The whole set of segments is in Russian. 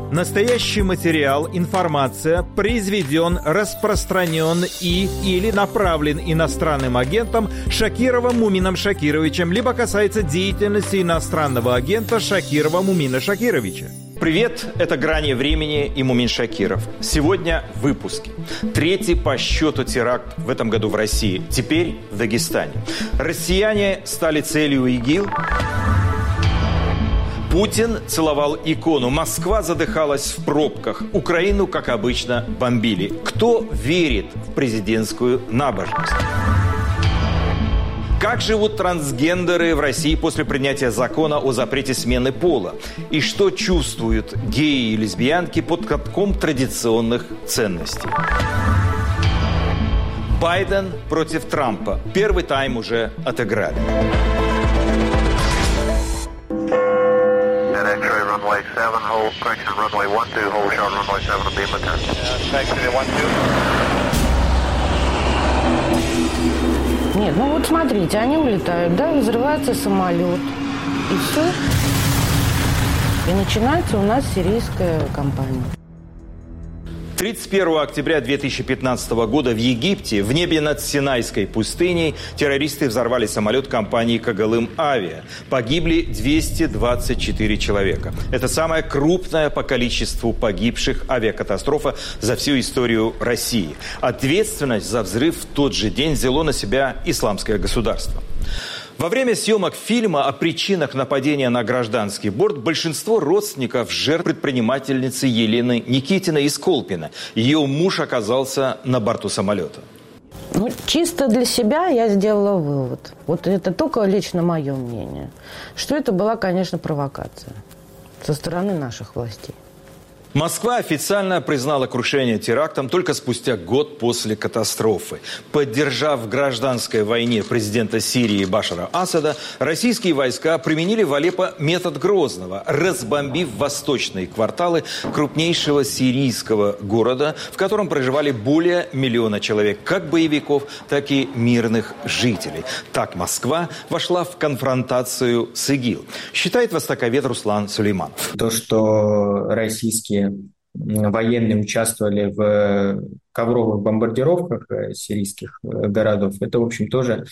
Настоящий материал, информация произведен, распространен или направлен иностранным агентом Шакировым Мумином Шакировичем, либо касается деятельности иностранного агента Шакирова Мумина Шакировича. Привет, это «Грани времени» и Мумин Шакиров. Сегодня в выпуске. Третий по счету теракт в этом году в России. Теперь в Дагестане. Россияне стали целью ИГИЛ. Путин целовал икону. Москва задыхалась в пробках. Украину, как обычно, бомбили. Кто верит в президентскую набожность? Как живут трансгендеры в России после принятия закона о запрете смены пола? И что чувствуют геи и лесбиянки под катком традиционных ценностей? Байден против Трампа. Первый тайм уже отыграли. Runway 7, hold, correction, runway 12, hold short, runway 7, beam return. Taxi 12. Нет, ну вот смотрите, они улетают, да, взрывается самолет, и все. И начинается у нас сирийская кампания. 31 октября 2015 года в Египте в небе над Синайской пустыней террористы взорвали самолет компании «Когалым Авиа». Погибли 224 человека. Это самая крупная по количеству погибших авиакатастрофа за всю историю России. Ответственность за взрыв в тот же день взяло на себя Исламское государство. Во время съемок фильма о причинах нападения на гражданский борт большинство родственников жертв предпринимательницы Елены Никитиной из Колпина. Ее муж оказался на борту самолета. Ну, чисто для себя я сделала вывод. Вот это только лично мое мнение. Что это была, конечно, провокация со стороны наших властей. Москва официально признала крушение терактом только спустя год после катастрофы. Поддержав в гражданской войне президента Сирии Башара Асада, российские войска применили в Алеппо метод Грозного, разбомбив восточные кварталы крупнейшего сирийского города, в котором проживали более 1 миллиона человек, как боевиков, так и мирных жителей. Так Москва вошла в конфронтацию с ИГИЛ, считает востоковед Руслан Сулейманов. То, что российские военные участвовали в ковровых бомбардировках сирийских городов, это, в общем, тоже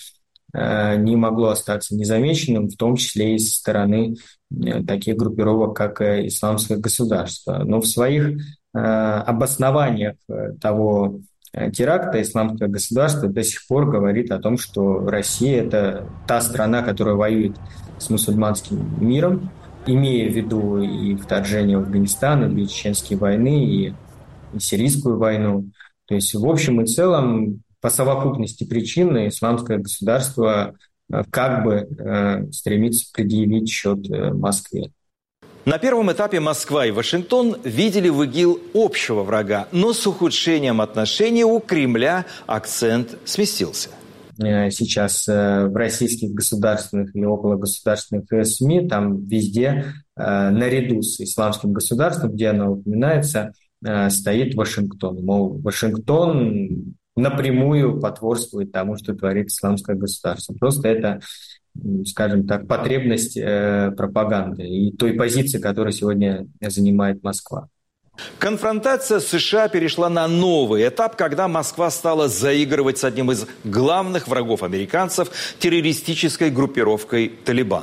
не могло остаться незамеченным, в том числе и со стороны таких группировок, как Исламское государство. Но в своих обоснованиях того теракта Исламское государство до сих пор говорит о том, что Россия – это та страна, которая воюет с мусульманским миром, имея в виду и вторжение в Афганистан, и чеченские войны, и сирийскую войну. То есть, в общем и целом, по совокупности причин Исламское государство как бы стремится предъявить счет Москве. На первом этапе Москва и Вашингтон видели в ИГИЛ общего врага, но с ухудшением отношений у Кремля акцент сместился. Сейчас в российских государственных и окологосударственных СМИ, там везде наряду с Исламским государством, где оно упоминается, стоит Вашингтон. Мол, Вашингтон напрямую потворствует тому, что творит Исламское государство. Просто это, скажем так, потребность пропаганды и той позиции, которую сегодня занимает Москва. Конфронтация с США перешла на новый этап, когда Москва стала заигрывать с одним из главных врагов американцев – террористической группировкой «Талибан».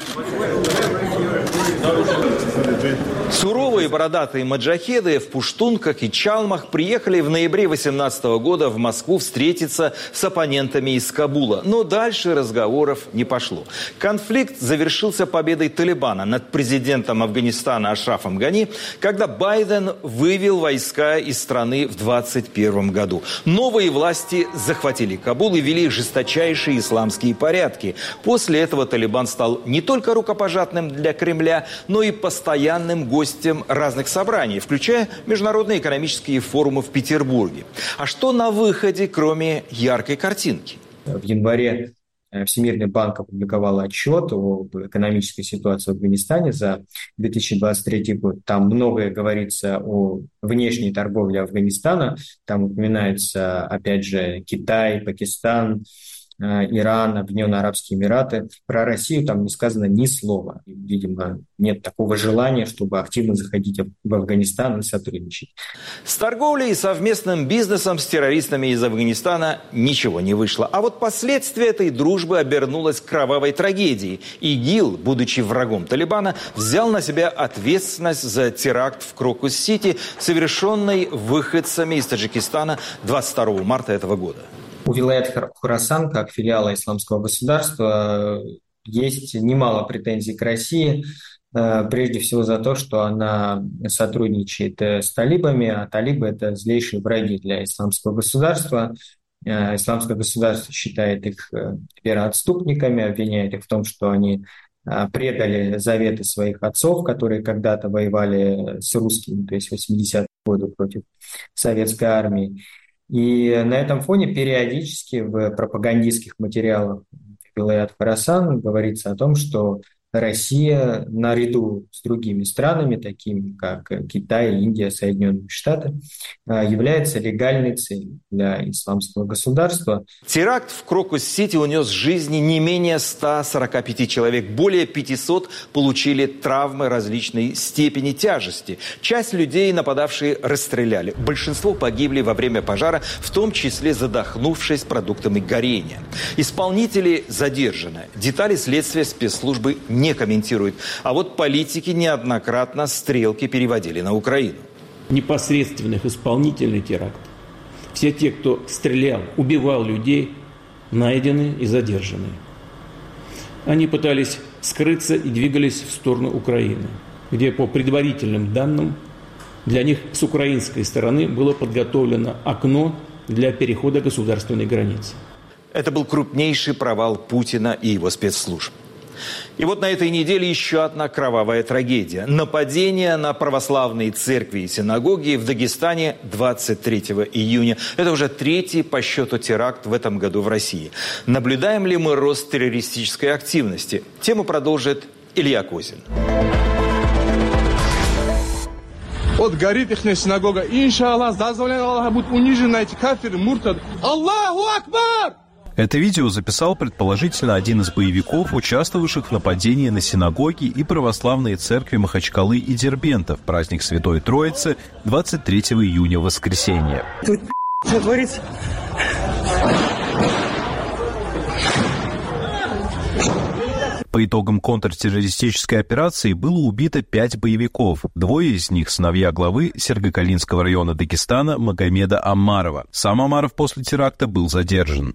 Суровые бородатые маджахеды в пуштунках и чалмах приехали в ноябре 2018 года в Москву встретиться с оппонентами из Кабула. Но дальше разговоров не пошло. Конфликт завершился победой Талибана над президентом Афганистана Ашрафом Гани, когда Байден вывел войска из страны в 2021 году. Новые власти захватили Кабул и ввели жесточайшие исламские порядки. После этого Талибан стал не только рукопожатным для Кремля, но и постоянным гостем разных собраний, включая международные экономические форумы в Петербурге. А что на выходе, кроме яркой картинки? В январе Всемирный банк опубликовал отчет об экономической ситуации в Афганистане за 2023 год. Там многое говорится о внешней торговле Афганистана. Там упоминается, опять же, Китай, Пакистан, Иран, Объединенные Арабские Эмираты. Про Россию там не сказано ни слова. Видимо, нет такого желания, чтобы активно заходить в Афганистан и сотрудничать. С торговлей и совместным бизнесом с террористами из Афганистана ничего не вышло. А вот последствия этой дружбы обернулось кровавой трагедией. ИГИЛ, будучи врагом Талибана, взял на себя ответственность за теракт в Крокус-Сити, совершенный выходцами из Таджикистана 22 марта этого года. У вилаят Хорасан, как филиала исламского государства, есть немало претензий к России, прежде всего за то, что она сотрудничает с талибами, а талибы – это злейшие враги для исламского государства. Исламское государство считает их вероотступниками, обвиняет их в том, что они предали заветы своих отцов, которые когда-то воевали с русскими, то есть в 80-е годы против советской армии. И на этом фоне периодически в пропагандистских материалах вилаят Хорасан говорится о том, что Россия наряду с другими странами, такими как Китай, Индия, Соединенные Штаты, является легальной целью для исламского государства. Теракт в Крокус-Сити унес жизни не менее 145 человек. Более 500 получили травмы различной степени тяжести. Часть людей нападавшие расстреляли. Большинство погибли во время пожара, в том числе задохнувшись продуктами горения. Исполнители задержаны. Детали следствия спецслужбы не комментируют. А вот политики неоднократно стрелки переводили на Украину. Непосредственных исполнителей теракта, все те, кто стрелял, убивал людей, найдены и задержаны. Они пытались скрыться и двигались в сторону Украины, где, по предварительным данным, для них с украинской стороны было подготовлено окно для перехода государственной границы. Это был крупнейший провал Путина и его спецслужб. И вот на этой неделе еще одна кровавая трагедия. Нападение на православные церкви и синагоги в Дагестане 23 июня. Это уже третий по счету теракт в этом году в России. Наблюдаем ли мы рост террористической активности? Тему продолжит Илья Козин. Вот горит их синагога. Иншаллах, дозволение Аллаха, будут унижены эти кафиры, муртады. Аллаху Акбар! Это видео записал предположительно один из боевиков, участвовавших в нападении на синагоги и православные церкви Махачкалы и Дербента в праздник Святой Троицы 23 июня в воскресенье. Тут что творится? По итогам контртеррористической операции было убито 5 боевиков. 2 из них – сыновья главы Сергокалинского района Дагестана Магомеда Аммарова. Сам Аммаров после теракта был задержан.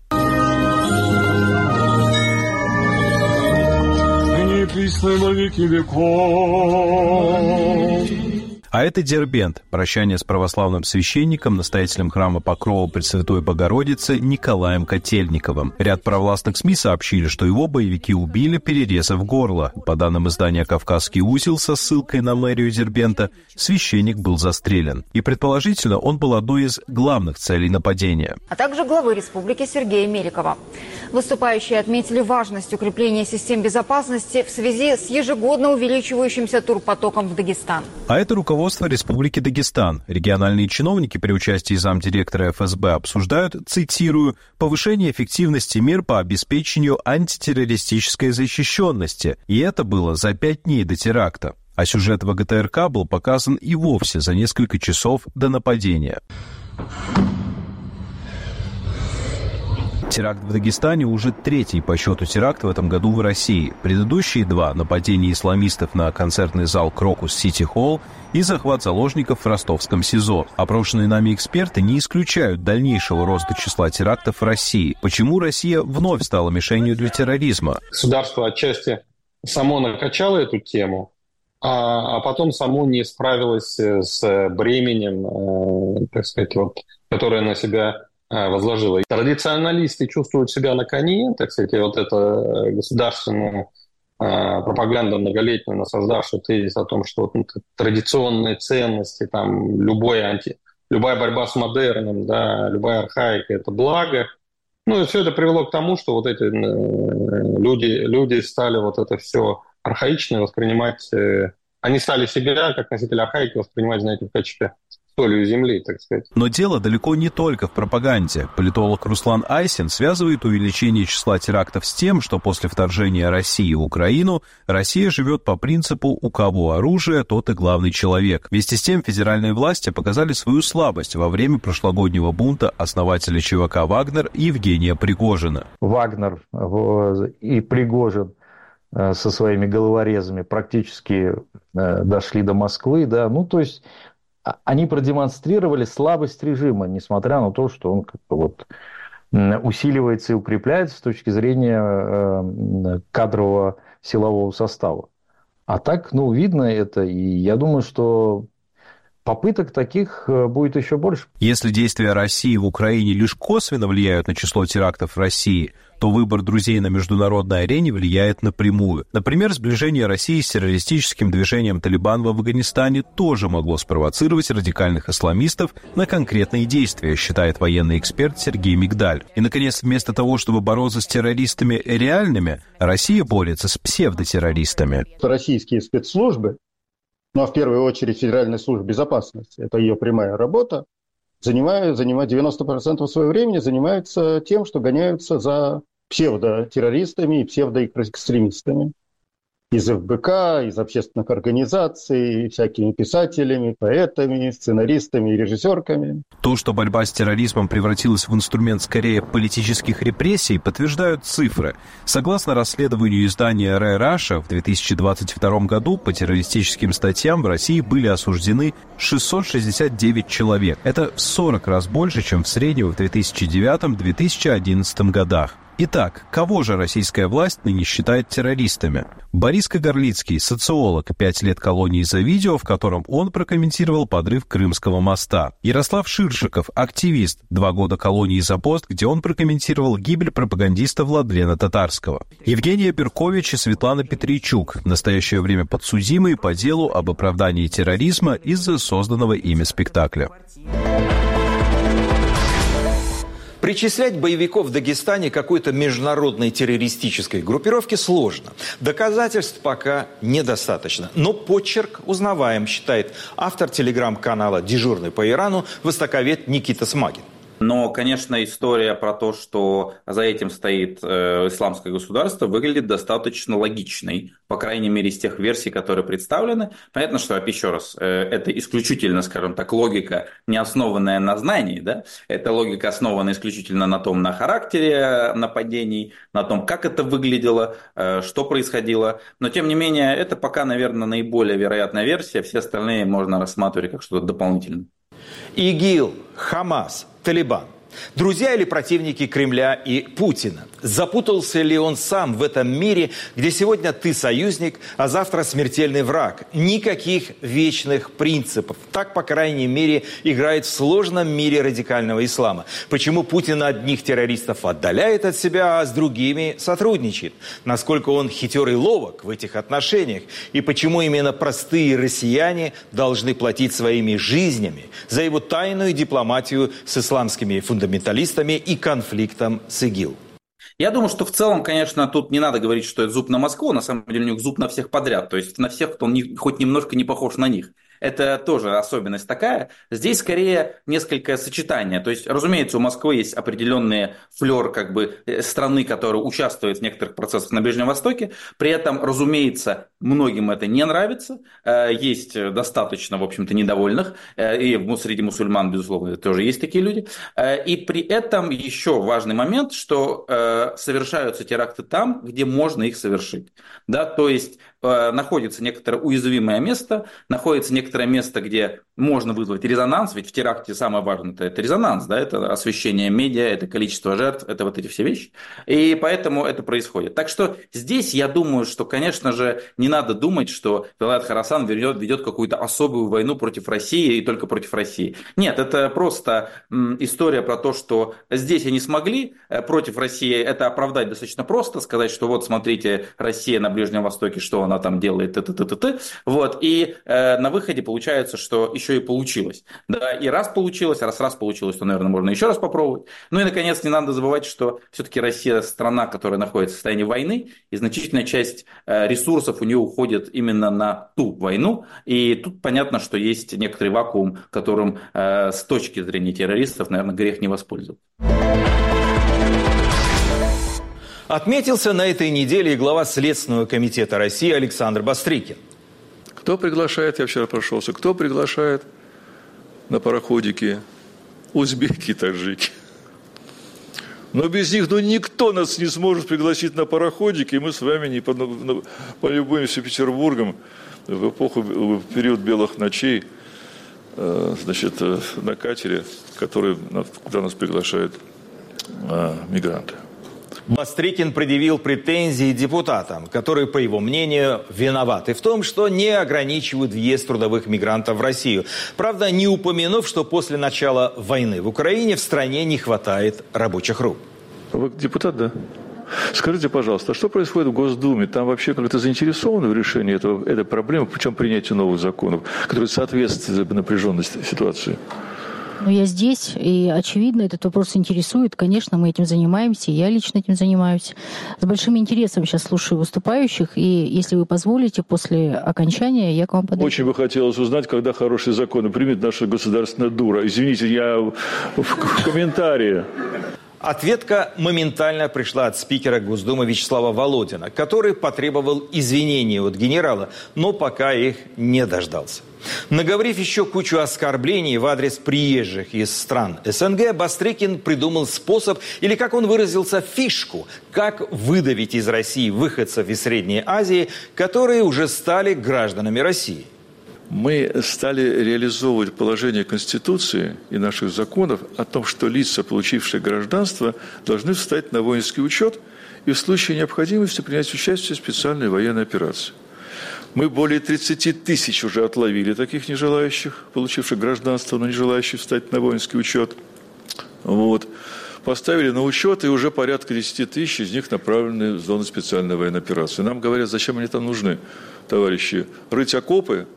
А это Дербент, прощание с православным священником, настоятелем храма Покрова Пресвятой Богородицы Николаем Котельниковым. Ряд провластных СМИ сообщили, что его боевики убили, перерезав горло. По данным издания «Кавказский узел» со ссылкой на мэрию Дербента, священник был застрелен. И, предположительно, он был одной из главных целей нападения. А также главы республики Сергея Меликова. Выступающие отметили важность укрепления систем безопасности в связи с ежегодно увеличивающимся турпотоком в Дагестан. А это руководство Республики Дагестан. Региональные чиновники при участии замдиректора ФСБ обсуждают, цитирую, «повышение эффективности мер по обеспечению антитеррористической защищенности». И это было за 5 дней до теракта. А сюжет ВГТРК был показан и вовсе за несколько часов до нападения. Теракт в Дагестане уже 3-й по счету теракт в этом году в России. Предыдущие 2 – нападение исламистов на концертный зал Крокус Сити Холл и захват заложников в ростовском СИЗО. Опрошенные нами эксперты не исключают дальнейшего роста числа терактов в России. Почему Россия вновь стала мишенью для терроризма? Государство отчасти само накачало эту тему, а потом само не справилось с бременем, так сказать, которое на себя возложила. Традиционалисты чувствуют себя на коне, так сказать, и вот эта государственная пропаганда многолетняя, насаждавшая тезис о том, что традиционные ценности, там, любая борьба с модерном, да, любая архаика – это благо. Ну и все это привело к тому, что вот эти люди стали вот это все архаичное воспринимать, они стали себя, как носители архаики, воспринимать, знаете, в качестве солью земли, так сказать. Но дело далеко не только в пропаганде. Политолог Руслан Айсин связывает увеличение числа терактов с тем, что после вторжения России в Украину Россия живет по принципу «у кого оружие, тот и главный человек». Вместе с тем федеральные власти показали свою слабость во время прошлогоднего бунта основателя ЧВК «Вагнер» Евгения Пригожина. Вагнер и Пригожин со своими головорезами практически дошли до Москвы, да, ну, то есть они продемонстрировали слабость режима, несмотря на то, что он как-то вот усиливается и укрепляется с точки зрения кадрового силового состава. А так, ну, видно это, и я думаю, что попыток таких будет еще больше. Если действия России в Украине лишь косвенно влияют на число терактов в России, то выбор друзей на международной арене влияет напрямую. Например, сближение России с террористическим движением «Талибан» в Афганистане тоже могло спровоцировать радикальных исламистов на конкретные действия, считает военный эксперт Сергей Мигдаль. И, наконец, вместо того, чтобы бороться с террористами реальными, Россия борется с псевдотеррористами. Российские спецслужбы, ну а в первую очередь Федеральная служба безопасности, это ее прямая работа, занимает 90% своего времени занимаются тем, что гоняются за псевдотеррористами и псевдоэкстремистами. Из ФБК, из общественных организаций, всякими писателями, поэтами, сценаристами и режиссерками. То, что борьба с терроризмом превратилась в инструмент скорее политических репрессий, подтверждают цифры. Согласно расследованию издания Rai Russia, в 2022 году по террористическим статьям в России были осуждены 669 человек. Это в 40 раз больше, чем в среднем в 2009-2011 годах. Итак, кого же российская власть ныне считает террористами? Борис Кагарлицкий, социолог, 5 лет колонии за видео, в котором он прокомментировал подрыв Крымского моста. Ярослав Ширшиков, активист, 2 года колонии за пост, где он прокомментировал гибель пропагандиста Владлена Татарского. Евгения Беркович и Светлана Петричук, в настоящее время подсудимые по делу об оправдании терроризма из-за созданного ими спектакля. Причислять боевиков в Дагестане к какой-то международной террористической группировке сложно. Доказательств пока недостаточно. Но почерк узнаваем, считает автор телеграм-канала «Дежурный по Ирану» востоковед Никита Смагин. Но, конечно, история про то, что за этим стоит исламское государство, выглядит достаточно логичной, по крайней мере, из тех версий, которые представлены. Понятно, что, еще раз, это исключительно, скажем так, логика, не основанная на знании, да? Это логика, основана исключительно на характере нападений, на том, как это выглядело, что происходило. Но, тем не менее, это пока, наверное, наиболее вероятная версия, все остальные можно рассматривать как что-то дополнительное. ИГИЛ, Хамас, Талибан. Друзья или противники Кремля и Путина? Запутался ли он сам в этом мире, где сегодня ты союзник, а завтра смертельный враг? Никаких вечных принципов. Так, по крайней мере, играет в сложном мире радикального ислама. Почему Путин одних террористов отдаляет от себя, а с другими сотрудничает? Насколько он хитер и ловок в этих отношениях? И почему именно простые россияне должны платить своими жизнями за его тайную дипломатию с исламскими фундаменталистами и конфликтом с ИГИЛ? Я думаю, что в целом, конечно, тут не надо говорить, что это зуб на Москву, на самом деле у них зуб на всех подряд, то есть на всех, кто хоть немножко не похож на них. Это тоже особенность такая. Здесь скорее несколько сочетания. То есть, разумеется, у Москвы есть определенный флер страны, которая участвует в некоторых процессах на Ближнем Востоке. При этом, разумеется, многим это не нравится. Есть достаточно, в общем-то, недовольных. И среди мусульман, безусловно, тоже есть такие люди. И при этом еще важный момент, что совершаются теракты там, где можно их совершить. Да? То есть, находится некоторое уязвимое место, находится некоторое место, где можно вызвать резонанс, ведь в теракте самое важное – это резонанс, да? Это освещение медиа, это количество жертв, это вот эти все вещи, и поэтому это происходит. Так что здесь я думаю, что, конечно же, не надо думать, что Вилайат Хорасан ведет какую-то особую войну против России и только против России. Нет, это просто история про то, что здесь они смогли против России это оправдать достаточно просто, сказать, что вот смотрите, Россия на Ближнем Востоке, что она там делает вот, и на выходе получается, что еще и получилось. Да, и раз получилось, раз получилось, то, наверное, можно еще раз попробовать. Ну и, наконец, не надо забывать, что все-таки Россия страна, которая находится в состоянии войны, и значительная часть ресурсов у нее уходит именно на ту войну, и тут понятно, что есть некоторый вакуум, которым с точки зрения террористов, наверное, грех не воспользоваться. Отметился на этой неделе и глава Следственного комитета России Александр Бастрыкин. Кто приглашает, я вчера прошелся, кто приглашает на пароходики? Узбеки и таджики. Но без них никто нас не сможет пригласить на пароходики, и мы с вами не полюбуемся Петербургом в период белых ночей, значит, на катере, куда нас приглашают мигранты. Бастрыкин предъявил претензии депутатам, которые, по его мнению, виноваты в том, что не ограничивают въезд трудовых мигрантов в Россию. Правда, не упомянув, что после начала войны в Украине в стране не хватает рабочих рук. Вы депутат, да? Скажите, пожалуйста, а что происходит в Госдуме? Там вообще как-то заинтересованы в решении этой проблемы, причем принятию новых законов, которые соответствуют напряженности ситуации? Ну, я здесь, и, очевидно, этот вопрос интересует. Конечно, мы этим занимаемся, я лично этим занимаюсь. С большим интересом сейчас слушаю выступающих, и, если вы позволите, после окончания я к вам подойду. Очень бы хотелось узнать, когда хорошие законы примет наша государственная дура. Извините, я в комментарии. Ответка моментально пришла от спикера Госдумы Вячеслава Володина, который потребовал извинений от генерала, но пока их не дождался. Наговорив еще кучу оскорблений в адрес приезжих из стран СНГ, Бастрыкин придумал способ, или, как он выразился, фишку, как выдавить из России выходцев из Средней Азии, которые уже стали гражданами России. Мы стали реализовывать положение Конституции и наших законов о том, что лица, получившие гражданство, должны встать на воинский учет и в случае необходимости принять участие в специальной военной операции. Мы более 30 тысяч уже отловили таких нежелающих, получивших гражданство, но не желающих встать на воинский учет. Вот. Поставили на учет, и уже порядка 10 тысяч из них направлены в зону специальной военной операции. Нам говорят, зачем они там нужны, товарищи? Рыть окопы?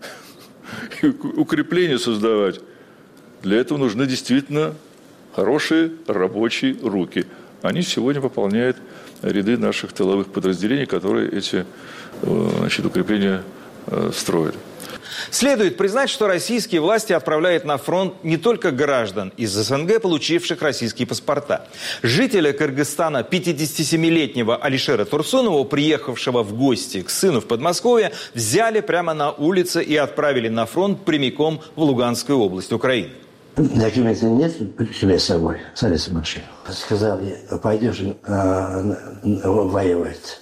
Укрепления создавать. Для этого нужны действительно хорошие рабочие руки. Они сегодня пополняют ряды наших тыловых подразделений, которые эти укрепления строят. Следует признать, что российские власти отправляют на фронт не только граждан из СНГ, получивших российские паспорта. Жителя Кыргызстана 57-летнего Алишера Турсунова, приехавшего в гости к сыну в Подмосковье, взяли прямо на улице и отправили на фронт прямиком в Луганскую область Украины. Документы нет себе с собой? Садись в машину. Сказал, пойдешь воевать.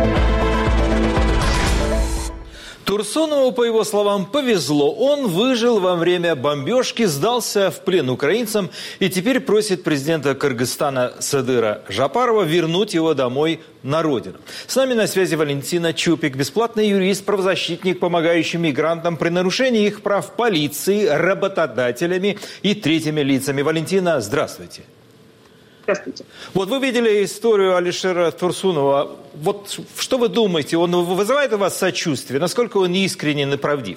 Турсунову, по его словам, повезло. Он выжил во время бомбежки, сдался в плен украинцам и теперь просит президента Кыргызстана Садыра Жапарова вернуть его домой на родину. С нами на связи Валентина Чупик, бесплатный юрист, правозащитник, помогающий мигрантам при нарушении их прав полицией, работодателями и третьими лицами. Валентина, здравствуйте. Здравствуйте. Вот вы видели историю Алишера Турсунова. Вот что вы думаете? Он вызывает у вас сочувствие? Насколько он искренен и правдив?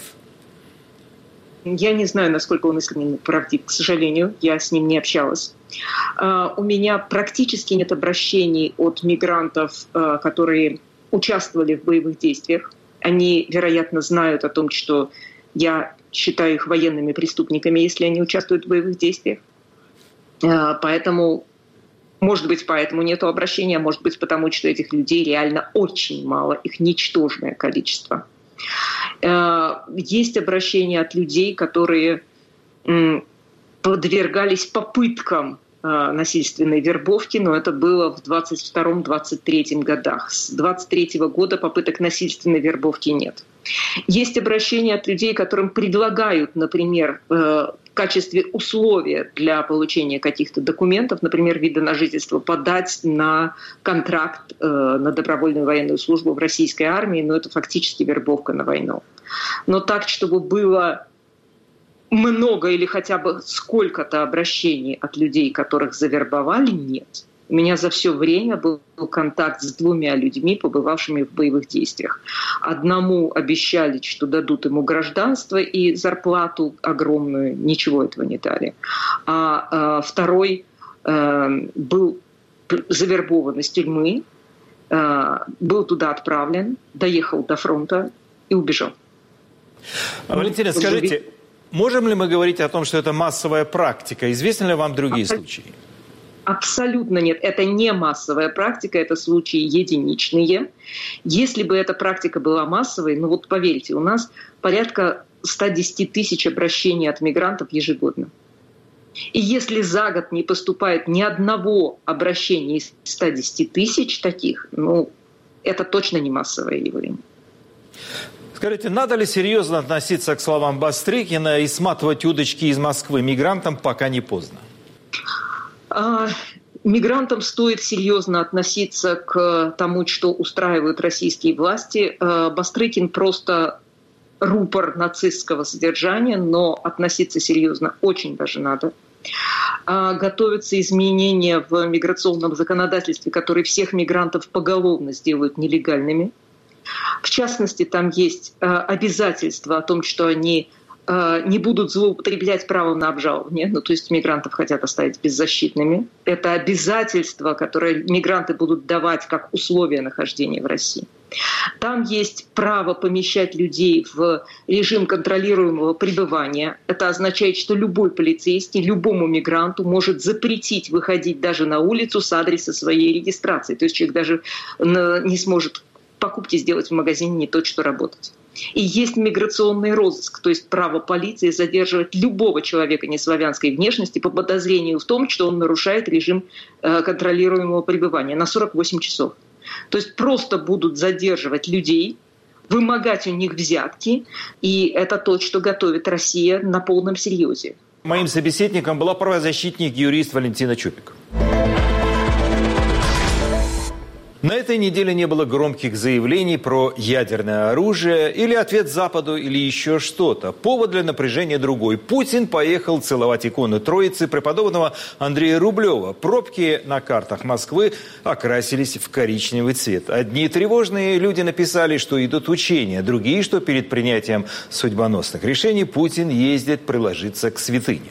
Я не знаю, насколько он искренен и правдив, к сожалению. Я с ним не общалась. У меня практически нет обращений от мигрантов, которые участвовали в боевых действиях. Они, вероятно, знают о том, что я считаю их военными преступниками, если они участвуют в боевых действиях. Поэтому... Может быть, поэтому нету обращения, может быть, потому что этих людей реально очень мало, их ничтожное количество. Есть обращения от людей, которые подвергались попыткам насильственной вербовки, но это было в 22-23 годах. С 23 года попыток насильственной вербовки нет. Есть обращения от людей, которым предлагают, например, в качестве условия для получения каких-то документов, например, вида на жительство, подать на контракт на добровольную военную службу в российской армии, но это фактически вербовка на войну. Но так, чтобы было много или хотя бы сколько-то обращений от людей, которых завербовали, нет. У меня за все время был контакт с 2 людьми, побывавшими в боевых действиях. Одному обещали, что дадут ему гражданство и зарплату огромную, ничего этого не дали. А второй был завербован из тюрьмы, был туда отправлен, доехал до фронта и убежал. Валентина, скажите, можем ли мы говорить о том, что это массовая практика? Известны ли вам другие случаи? Абсолютно нет. Это не массовая практика, это случаи единичные. Если бы эта практика была массовой, ну вот поверьте, у нас порядка 110 тысяч обращений от мигрантов ежегодно. И если за год не поступает ни одного обращения из 110 тысяч таких, ну, это точно не массовое явление. Скажите, надо ли серьезно относиться к словам Бастрыкина и сматывать удочки из Москвы мигрантам, пока не поздно? Мигрантам стоит серьезно относиться к тому, что устраивают российские власти. Бастрыкин просто рупор нацистского содержания, но относиться серьезно очень даже надо. Готовятся изменения в миграционном законодательстве, которые всех мигрантов поголовно сделают нелегальными. В частности, там есть обязательство о том, что они не будут злоупотреблять правом на обжалование, ну, то есть мигрантов хотят оставить беззащитными. Это обязательство, которое мигранты будут давать как условие нахождения в России. Там есть право помещать людей в режим контролируемого пребывания. Это означает, что любой полицейский любому мигранту может запретить выходить даже на улицу с адреса своей регистрации. То есть человек даже не сможет покупки сделать в магазине, не то что работать. И есть миграционный розыск, то есть право полиции задерживать любого человека неславянской внешности по подозрению в том, что он нарушает режим контролируемого пребывания на 48 часов. То есть просто будут задерживать людей, вымогать у них взятки, и это то, что готовит Россия на полном серьезе. Моим собеседником была правозащитник-юрист Валентина Чупик. На этой неделе не было громких заявлений про ядерное оружие или ответ Западу или еще что-то. Повод для напряжения другой. Путин поехал целовать икону Троицы преподобного Андрея Рублева. Пробки на картах Москвы окрасились в коричневый цвет. Одни тревожные люди написали, что идут учения, другие, что перед принятием судьбоносных решений Путин ездит приложиться к святыне.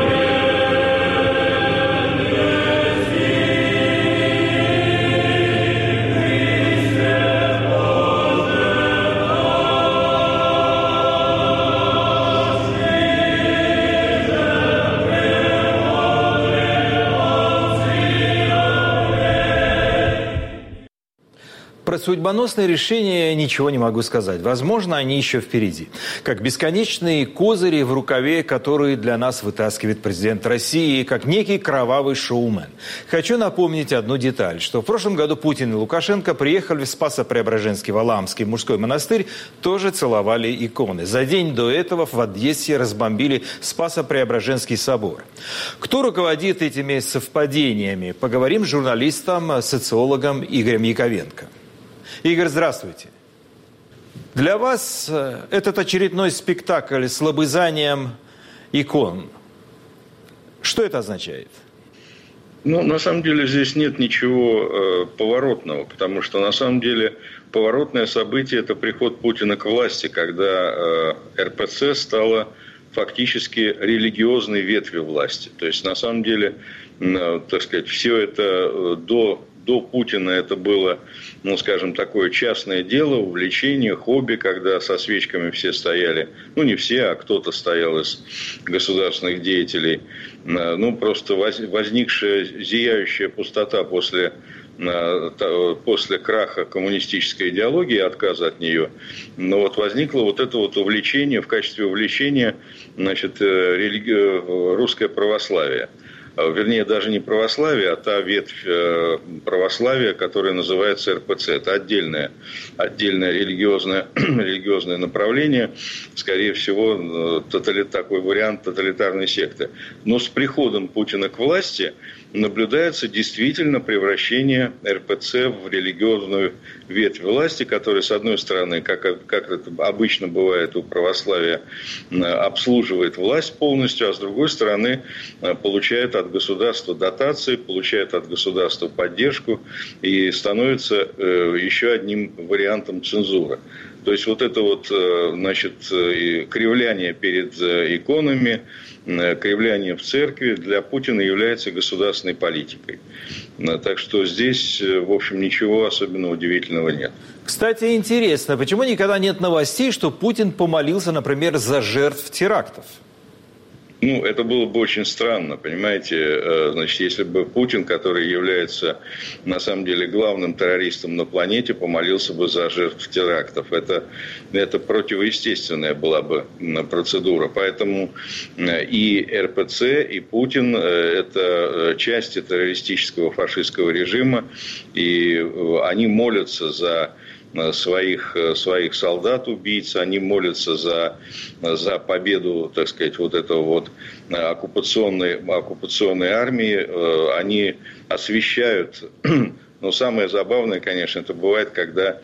Про судьбоносные решения ничего не могу сказать. Возможно, они еще впереди. Как бесконечные козыри в рукаве, которые для нас вытаскивает президент России, как некий кровавый шоумен. Хочу напомнить одну деталь, что в прошлом году Путин и Лукашенко приехали в Спасо-Преображенский Валаамский мужской монастырь, тоже целовали иконы. За день до этого в Одессе разбомбили Спасо-Преображенский собор. Кто руководит этими совпадениями? Поговорим с журналистом, социологом Игорем Яковенко. Игорь, здравствуйте. Для вас этот очередной спектакль с лобызанием икон. Что это означает? Ну, на самом деле здесь нет ничего поворотного, потому что на самом деле поворотное событие – это приход Путина к власти, когда РПЦ стала фактически религиозной ветвью власти. То есть, на самом деле, так сказать, все это до Путина это было, ну, скажем, такое частное дело, увлечение, хобби, когда со свечками все стояли. Ну, не все, а кто-то стоял из государственных деятелей. Ну, просто возникшая зияющая пустота после краха коммунистической идеологии, отказа от нее. Но вот возникло вот это вот увлечение, в качестве увлечения, значит, русское православие. Вернее, даже не православие, а та ветвь православия, которая называется РПЦ. Это отдельное религиозное направление, скорее всего, такой вариант тоталитарной секты. Но с приходом Путина к власти наблюдается действительно превращение РПЦ в религиозную ветвь власти, которая, с одной стороны, как это обычно бывает у православия, обслуживает власть полностью, а с другой стороны, получает от от государства дотации, получают от государства поддержку и становятся еще одним вариантом цензуры. То есть вот это вот, значит, кривляние перед иконами, кривляние в церкви для Путина является государственной политикой. Так что здесь, в общем, ничего особенно удивительного нет. Кстати, интересно, почему никогда нет новостей, что Путин помолился, например, за жертв терактов? Ну, это было бы очень странно, понимаете, значит, если бы Путин, который является, на самом деле, главным террористом на планете, помолился бы за жертв терактов. Это противоестественная была бы процедура. Поэтому и РПЦ, и Путин – это части террористического фашистского режима, и они молятся за своих солдат, убийц, они молятся за победу, так сказать, вот этого вот оккупационной армии, они освещают. Но самое забавное, конечно, это бывает, когда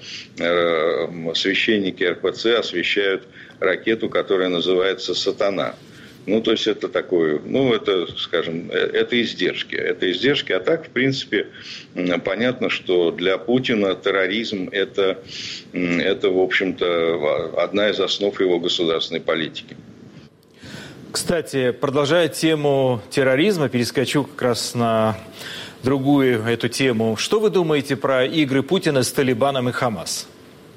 священники РПЦ освещают ракету, которая называется «Сатана». Ну, то есть, это такое, ну, это, скажем, это издержки. Это издержки, а так, в принципе, понятно, что для Путина терроризм – это, в общем-то, одна из основ его государственной политики. Кстати, продолжая тему терроризма, перескочу как раз на другую эту тему. Что вы думаете про игры Путина с Талибаном и Хамас?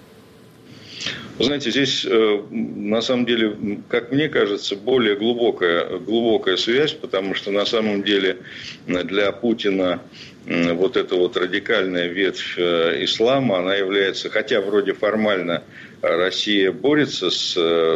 Вы знаете, здесь, на самом деле, как мне кажется, более глубокая связь, потому что, на самом деле, для Путина вот эта вот радикальная ветвь ислама, она является, хотя вроде формально Россия борется с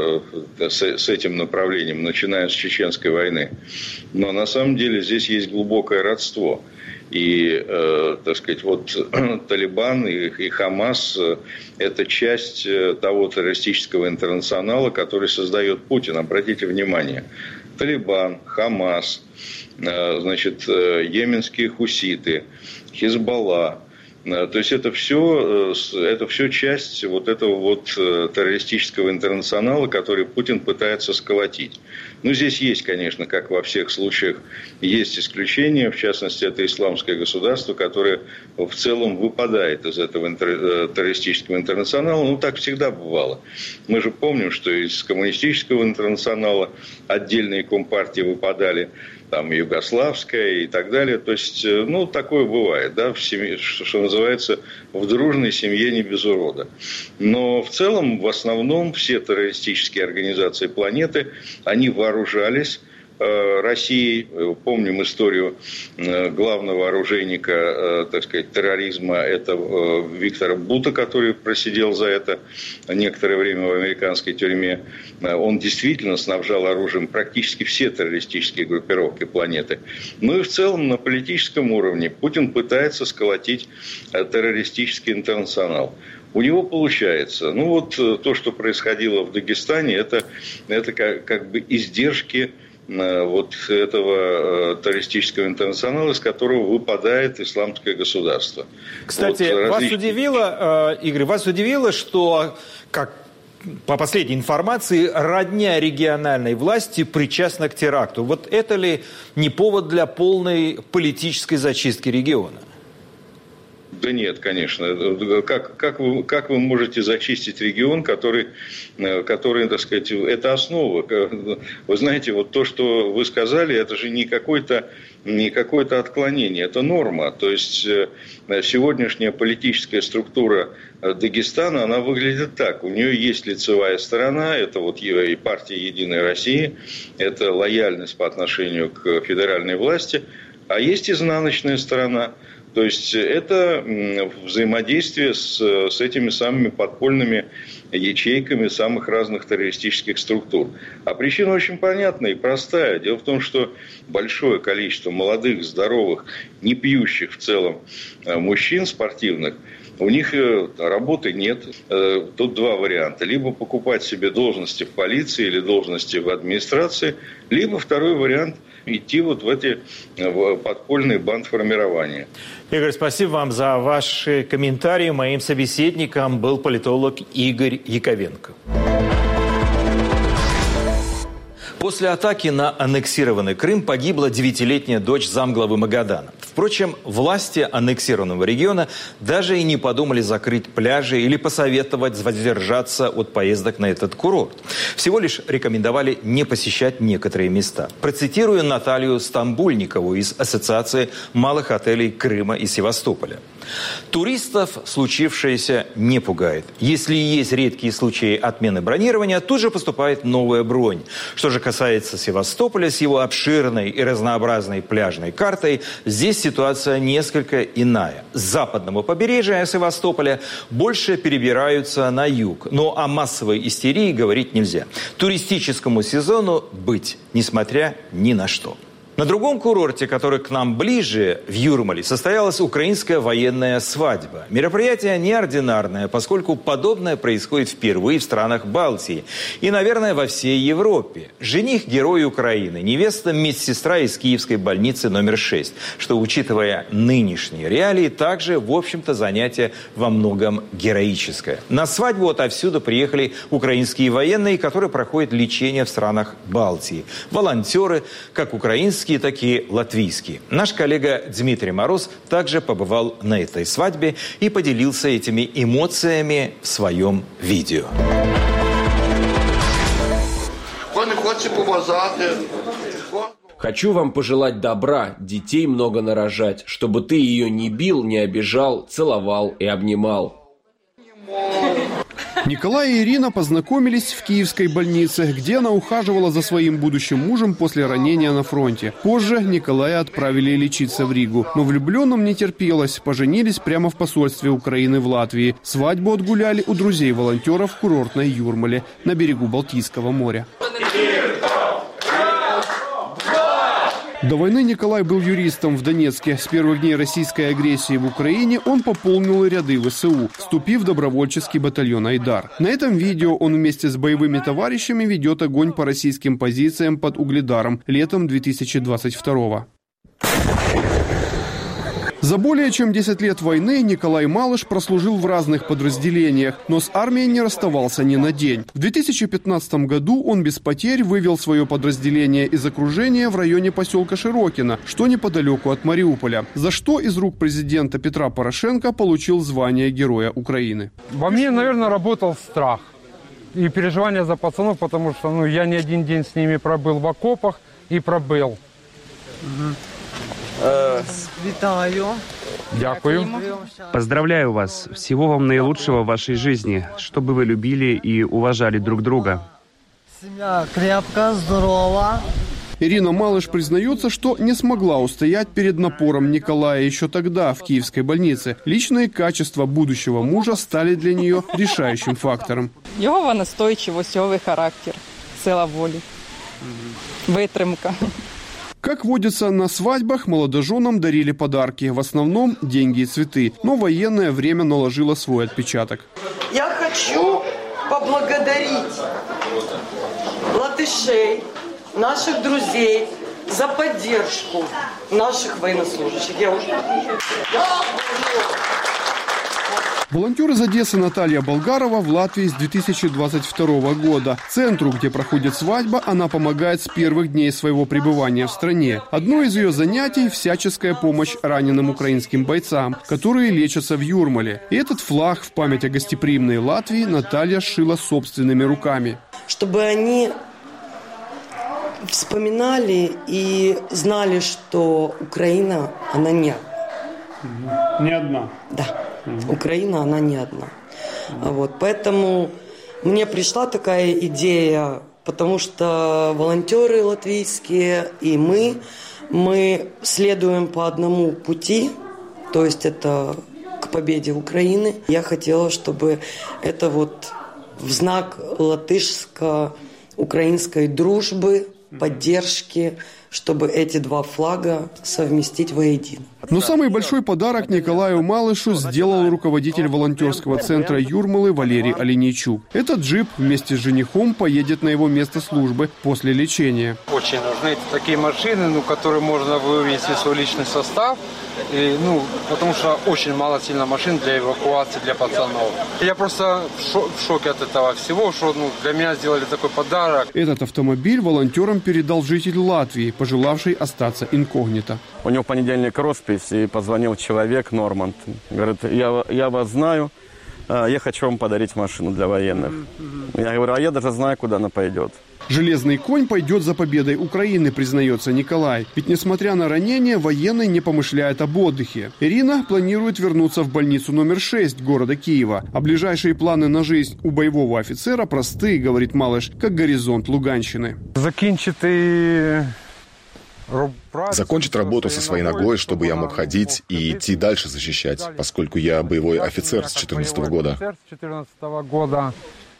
этим направлением, начиная с Чеченской войны, но на самом деле здесь есть глубокое родство. И, так сказать, вот Талибан и Хамас – это часть того террористического интернационала, который создает Путин. Обратите внимание, Талибан, Хамас, значит, йеменские хуситы, Хизбалла. То есть это все часть вот этого вот террористического интернационала, который Путин пытается сколотить. Ну, здесь есть, конечно, как во всех случаях, есть исключения. В частности, это исламское государство, которое в целом выпадает из этого террористического интернационала. Ну, так всегда бывало. Мы же помним, что из коммунистического интернационала отдельные компартии выпадали, там, югославская и так далее. То есть, ну, такое бывает, да, в семье, что называется, в дружной семье не без урода. Но в целом, в основном, все террористические организации планеты, они вооружались Россией. Помним историю главного оружейника, так сказать, терроризма, это Виктора Бута, который просидел за это некоторое время в американской тюрьме. Он действительно снабжал оружием практически все террористические группировки планеты. Ну и в целом на политическом уровне Путин пытается сколотить террористический интернационал. У него получается. Ну вот то, что происходило в Дагестане, это как бы издержки вот этого террористического интернационала, из которого выпадает исламское государство. Кстати, вот вас удивило, Игорь, что, как по последней информации, родня региональной власти причастна к теракту. Вот это ли не повод для полной политической зачистки региона? Да нет, конечно. Как вы можете зачистить регион, который, так сказать, это основа? Вы знаете, вот то, что вы сказали, это же не какое-то отклонение, это норма. То есть сегодняшняя политическая структура Дагестана, она выглядит так. У нее есть лицевая сторона, это вот и партия «Единая Россия», это лояльность по отношению к федеральной власти, а есть изнаночная сторона. То есть это взаимодействие с этими самыми подпольными ячейками самых разных террористических структур. А причина очень понятная и простая. Дело в том, что большое количество молодых, здоровых, не пьющих в целом мужчин спортивных, у них работы нет. Тут два варианта. Либо покупать себе должности в полиции или должности в администрации, либо второй вариант – идти вот в эти подпольные бандформирования. Игорь, спасибо вам за ваши комментарии. Моим собеседником был политолог Игорь Яковенко. После атаки на аннексированный Крым погибла 9-летняя дочь замглавы Магадана. Впрочем, власти аннексированного региона даже и не подумали закрыть пляжи или посоветовать воздержаться от поездок на этот курорт. Всего лишь рекомендовали не посещать некоторые места. Процитирую Наталью Стамбульникову из Ассоциации малых отелей Крыма и Севастополя. Туристов случившееся не пугает. Если есть редкие случаи отмены бронирования, тут же поступает новая бронь. Что же касается Севастополя с его обширной и разнообразной пляжной картой, здесь ситуация несколько иная. С западного побережья Севастополя больше перебираются на юг. Но о массовой истерии говорить нельзя. Туристическому сезону быть, несмотря ни на что. На другом курорте, который к нам ближе, в Юрмале, состоялась украинская военная свадьба. Мероприятие неординарное, поскольку подобное происходит впервые в странах Балтии и, наверное, во всей Европе. Жених – герой Украины, невеста – медсестра из Киевской больницы номер 6, что, учитывая нынешние реалии, также, в общем-то, занятие во многом героическое. На свадьбу отовсюду приехали украинские военные, которые проходят лечение в странах Балтии. Волонтеры, как украинские, так и латвийские. Наш коллега Дмитрий Мороз также побывал на этой свадьбе и поделился этими эмоциями в своем видео. Хочу вам пожелать добра, детей много нарожать, чтобы ты ее не бил, не обижал, целовал и обнимал. Николай и Ирина познакомились в Киевской больнице, где она ухаживала за своим будущим мужем после ранения на фронте. Позже Николая отправили лечиться в Ригу. Но влюбленным не терпелось. Поженились прямо в посольстве Украины в Латвии. Свадьбу отгуляли у друзей-волонтеров в курортной Юрмале на берегу Балтийского моря. До войны Николай был юристом в Донецке. С первых дней российской агрессии в Украине он пополнил ряды ВСУ, вступив в добровольческий батальон «Айдар». На этом видео он вместе с боевыми товарищами ведет огонь по российским позициям под Угледаром летом 2022-го. За более чем 10 лет войны Николай Малыш прослужил в разных подразделениях, но с армией не расставался ни на день. В 2015 году он без потерь вывел свое подразделение из окружения в районе поселка Широкино, что неподалеку от Мариуполя, за что из рук президента Петра Порошенко получил звание Героя Украины. Во мне, наверное, работал страх и переживания за пацанов, потому что я не один день с ними пробыл в окопах и пробыл. Витаю. Дякую. Поздравляю вас. Всего вам наилучшего в вашей жизни, чтобы вы любили и уважали друг друга. Семья крепкая, здорова. Ирина Малыш признается, что не смогла устоять перед напором Николая еще тогда в Киевской больнице. Личные качества будущего мужа стали для нее решающим фактором. Його настойчивость, його характер, сила волі, витримка. Как водится, на свадьбах молодоженам дарили подарки. В основном деньги и цветы. Но военное время наложило свой отпечаток. Я хочу поблагодарить латышей, наших друзей за поддержку наших военнослужащих. Волонтер из Одессы Наталья Болгарова в Латвии с 2022 года. Центру, где проходит свадьба, она помогает с первых дней своего пребывания в стране. Одно из ее занятий – всяческая помощь раненым украинским бойцам, которые лечатся в Юрмале. И этот флаг в память о гостеприимной Латвии Наталья сшила собственными руками. Чтобы они вспоминали и знали, что Украина, она не одна. Да. Украина, она не одна. Поэтому мне пришла такая идея, потому что волонтеры латвийские и мы следуем по одному пути, то есть это к победе Украины. Я хотела, чтобы это в знак латышско-украинской дружбы, поддержки, чтобы эти два флага совместить воедино. Но самый большой подарок Николаю Малышу сделал руководитель волонтерского центра Юрмалы Валерий Оленичук. Этот джип вместе с женихом поедет на его место службы после лечения. Очень нужны такие машины, которые можно вывести в свой личный состав, потому что очень мало сильно машин для эвакуации для пацанов. Я просто в шоке от этого всего, что для меня сделали такой подарок. Этот автомобиль волонтерам передал житель Латвии, пожелавший остаться инкогнито. У него в понедельник роспись, и позвонил человек, Норманд. Говорит, я вас знаю, я хочу вам подарить машину для военных. Я говорю, а я даже знаю, куда она пойдет. Железный конь пойдет за победой Украины, признается Николай. Ведь, несмотря на ранения, военный не помышляет об отдыхе. Ирина планирует вернуться в больницу номер 6 города Киева. А ближайшие планы на жизнь у боевого офицера простые, говорит Малыш, как горизонт Луганщины. Закончить работу со своей ногой, чтобы я мог ходить и идти дальше защищать, поскольку я боевой офицер с 2014 года.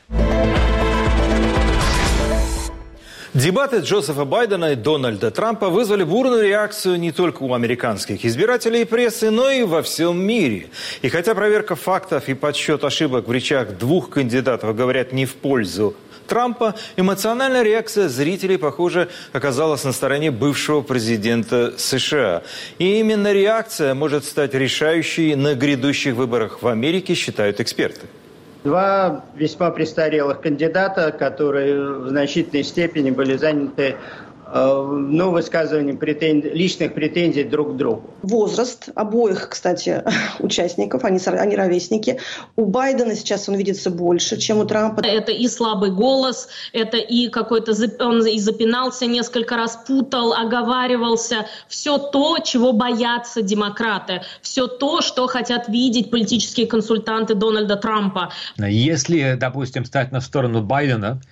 Дебаты Джозефа Байдена и Дональда Трампа вызвали бурную реакцию не только у американских избирателей и прессы, но и во всем мире. И хотя проверка фактов и подсчет ошибок в речах двух кандидатов говорят не в пользу Трампа, эмоциональная реакция зрителей, похоже, оказалась на стороне бывшего президента США. И именно реакция может стать решающей на грядущих выборах в Америке, считают эксперты. Два весьма престарелых кандидата, которые в значительной степени были заняты высказыванием личных претензий друг к другу. Возраст обоих, кстати, участников, они ровесники. У Байдена сейчас он видится больше, чем у Трампа. Это и слабый голос, это и какой-то... Он и запинался несколько раз, путал, оговаривался. Все то, чего боятся демократы. Все то, что хотят видеть политические консультанты Дональда Трампа. Если, допустим, стать на сторону Байдена,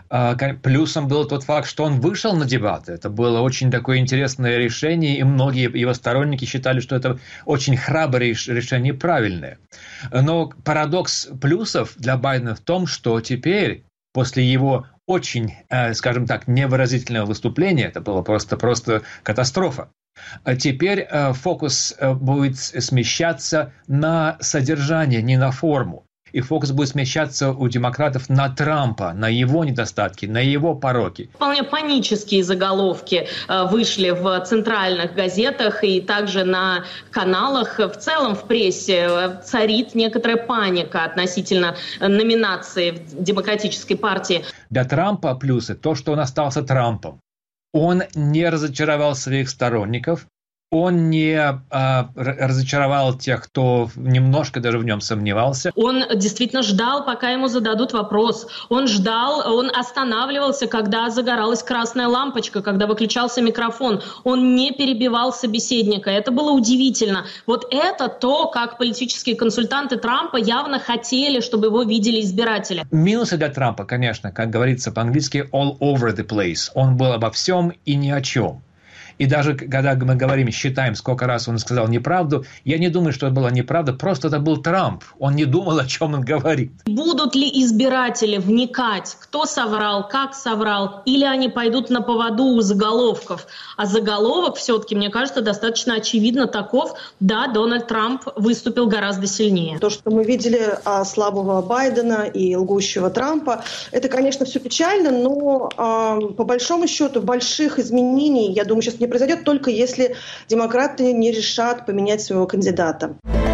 плюсом был тот факт, что он вышел на дебаты. Это было очень такое интересное решение, и многие его сторонники считали, что это очень храброе решение, правильное. Но парадокс плюсов для Байдена в том, что теперь, после его очень, скажем так, невыразительного выступления, это было просто катастрофа, теперь фокус будет смещаться на содержание, не на форму. И фокус будет смещаться у демократов на Трампа, на его недостатки, на его пороки. Вполне панические заголовки вышли в центральных газетах и также на каналах. В целом в прессе царит некоторая паника относительно номинации в Демократической партии. Для Трампа плюсы то, что он остался Трампом. Он не разочаровал своих сторонников. Он не разочаровал тех, кто немножко даже в нем сомневался. Он действительно ждал, пока ему зададут вопрос. Он ждал, он останавливался, когда загоралась красная лампочка, когда выключался микрофон. Он не перебивал собеседника. Это было удивительно. Вот это то, как политические консультанты Трампа явно хотели, чтобы его видели избиратели. Минусы для Трампа, конечно, как говорится по-английски, all over the place. Он был обо всем и ни о чем. И даже когда мы говорим, считаем, сколько раз он сказал неправду, я не думаю, что это была неправда, просто это был Трамп. Он не думал, о чем он говорит. Будут ли избиратели вникать, кто соврал, как соврал, или они пойдут на поводу у заголовков? А заголовок все-таки, мне кажется, достаточно очевидно таков: да, Дональд Трамп выступил гораздо сильнее. То, что мы видели слабого Байдена и лгущего Трампа, это, конечно, все печально, но по большому счету больших изменений, я думаю, сейчас не произойдет, только если демократы не решат поменять своего кандидата.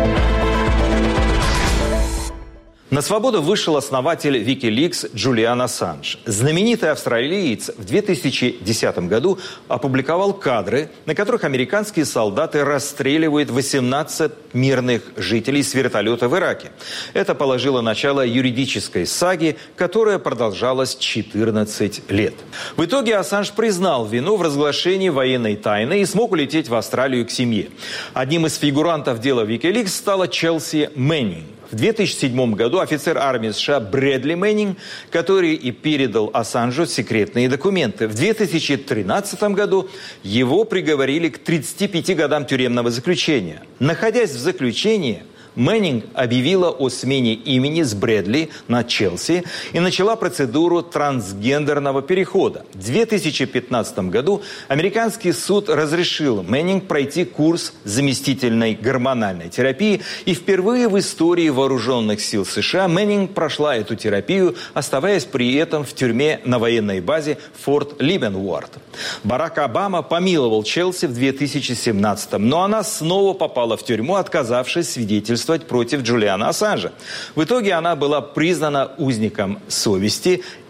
На свободу вышел основатель WikiLeaks Джулиан Ассанж. Знаменитый австралиец в 2010 году опубликовал кадры, на которых американские солдаты расстреливают 18 мирных жителей с вертолета в Ираке. Это положило начало юридической саге, которая продолжалась 14 лет. В итоге Ассанж признал вину в разглашении военной тайны и смог улететь в Австралию к семье. Одним из фигурантов дела WikiLeaks стала Челси Мэннинг. В 2007 году офицер армии США Брэдли Мэннинг, который и передал Ассанжу секретные документы. В 2013 году его приговорили к 35 годам тюремного заключения. Находясь в заключении, Мэннинг объявила о смене имени с Брэдли на Челси и начала процедуру трансгендерного перехода. В 2015 году американский суд разрешил Мэннинг пройти курс заместительной гормональной терапии, и впервые в истории вооруженных сил США Мэннинг прошла эту терапию, оставаясь при этом в тюрьме на военной базе Форт Ливенуорт. Барак Обама помиловал Челси в 2017, но она снова попала в тюрьму, отказавшись свидетельствовать против Джулиана Ассанжа. В итоге она была признана узником совести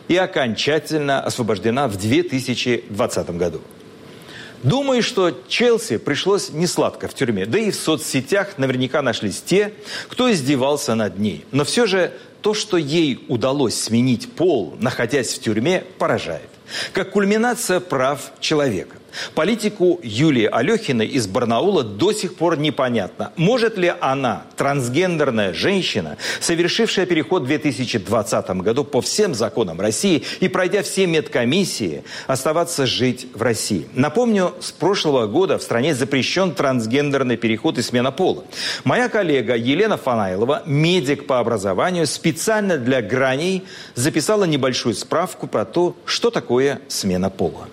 и окончательно освобождена в 2020 году. Думаю, что Челси пришлось несладко в тюрьме. Да и в соцсетях наверняка нашлись те, кто издевался над ней. Но все же то, что ей удалось сменить пол, находясь в тюрьме, поражает. Как кульминация прав человека. Политику Юлии Алехиной из Барнаула до сих пор непонятно, может ли она, трансгендерная женщина, совершившая переход в 2020 году по всем законам России и пройдя все медкомиссии, оставаться жить в России. Напомню, с прошлого года в стране запрещен трансгендерный переход и смена пола. Моя коллега Елена Фанайлова, медик по образованию, специально для «Граней» записала небольшую справку про то, что такое смена пола.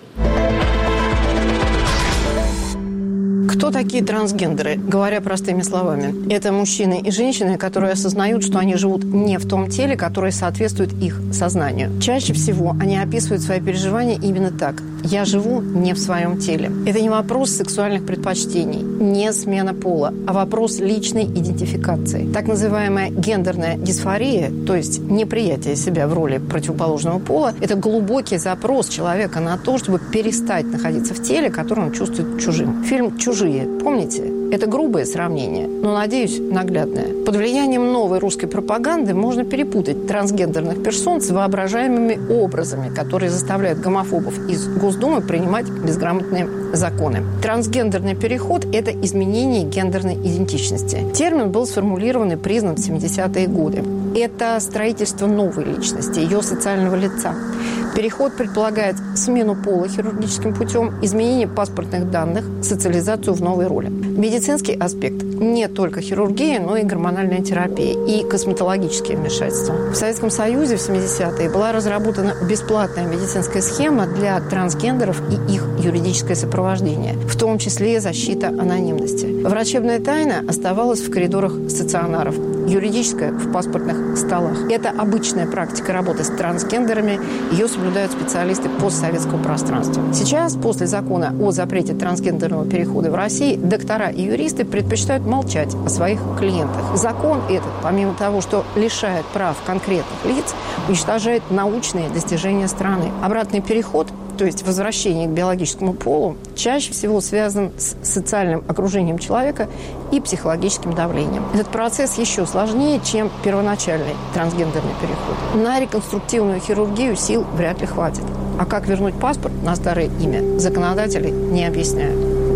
Кто такие трансгендеры? Говоря простыми словами, это мужчины и женщины, которые осознают, что они живут не в том теле, которое соответствует их сознанию. Чаще всего они описывают свои переживания именно так. «Я живу не в своем теле». Это не вопрос сексуальных предпочтений, не смена пола, а вопрос личной идентификации. Так называемая гендерная дисфория, то есть неприятие себя в роли противоположного пола, это глубокий запрос человека на то, чтобы перестать находиться в теле, которое он чувствует чужим. Фильм «Чужие», помните? Это грубое сравнение, но, надеюсь, наглядное. Под влиянием новой русской пропаганды можно перепутать трансгендерных персон с воображаемыми образами, которые заставляют гомофобов из Госдумы принимать безграмотные законы. Трансгендерный переход – это изменение гендерной идентичности. Термин был сформулирован и признан в 70-е годы. Это строительство новой личности, ее социального лица. Переход предполагает смену пола хирургическим путем, изменение паспортных данных, социализацию в новой роли. Медицинский аспект – не только хирургия, но и гормональная терапия и косметологические вмешательства. В Советском Союзе в 70-е была разработана бесплатная медицинская схема для трансгендеров и их юридическое сопровождение, в том числе защита анонимности. Врачебная тайна оставалась в коридорах стационаров, юридическая – в паспортных столах. Это обычная практика работы с трансгендерами, ее соблюдают специалисты постсоветского пространства. Сейчас, после закона о запрете трансгендерного перехода в России, доктора и юристы предпочитают молчать о своих клиентах. Закон этот, помимо того, что лишает прав конкретных лиц, уничтожает научные достижения страны. Обратный переход, то есть возвращение к биологическому полу, чаще всего связан с социальным окружением человека и психологическим давлением. Этот процесс еще сложнее, чем первоначальный трансгендерный переход. На реконструктивную хирургию сил вряд ли хватит. А как вернуть паспорт на старое имя, законодатели не объясняют.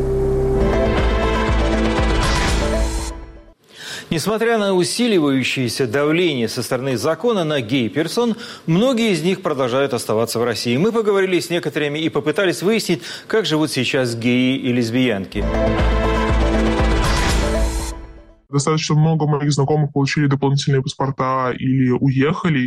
Несмотря на усиливающееся давление со стороны закона на гей-персон, многие из них продолжают оставаться в России. Мы поговорили с некоторыми и попытались выяснить, как живут сейчас геи и лесбиянки. Достаточно много моих знакомых получили дополнительные паспорта или уехали.